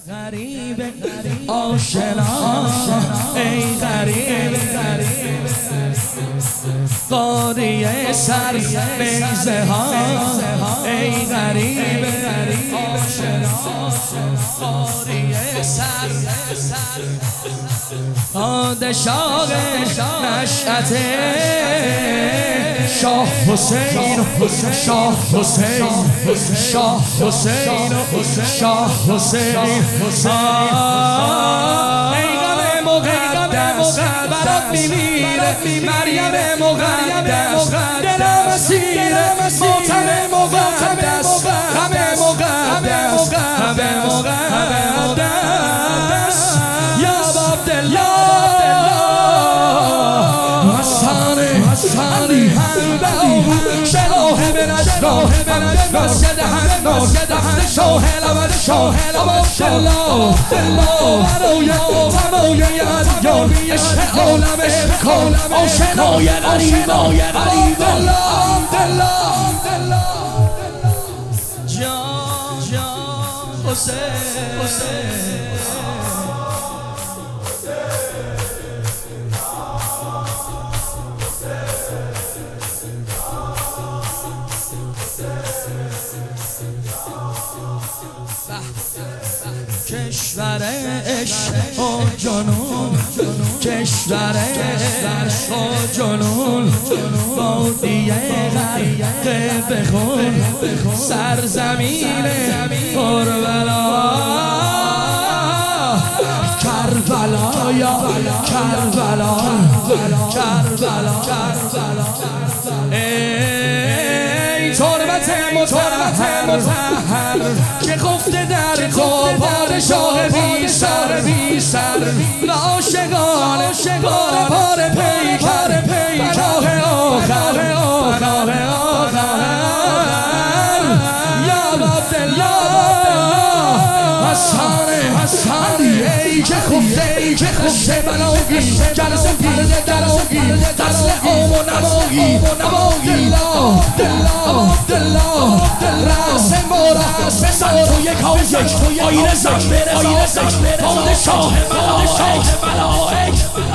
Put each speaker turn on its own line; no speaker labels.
غریب آشنا ای غریب قاریه سر نیزه ها ای غریب آشنا قاریه سر پادشاه نشأت شاه حسین شاه حسین شاه حسین شاه حسین ای غم مقدس برات میمیره مریم مقدس دلم اسیر ماتم مقدس غم مقدس غم مقدس یا عبدالله حسانی شلاه من اشراه مسجد حناس شاه لبد شاه عبدالله برای ادیان عشق عالم کان آشنای غریبان عبدالله جان حسین کشور عشق و جنون کشور عشق و جنون وادی غرق بخون سرزمین کربلا کربلا یا کربلا کربلا ای تربت مطهر که خفته در تو پادشاه بی سر و عاشقان پاره پیکر پناه آخر یا عبدالله حسانی ای که خفته بلاگی جلسه پرده دراگی فصل آم و نماگی دلا رأس مورس بسن تو یک آیه آینه زن پادشاه ملائک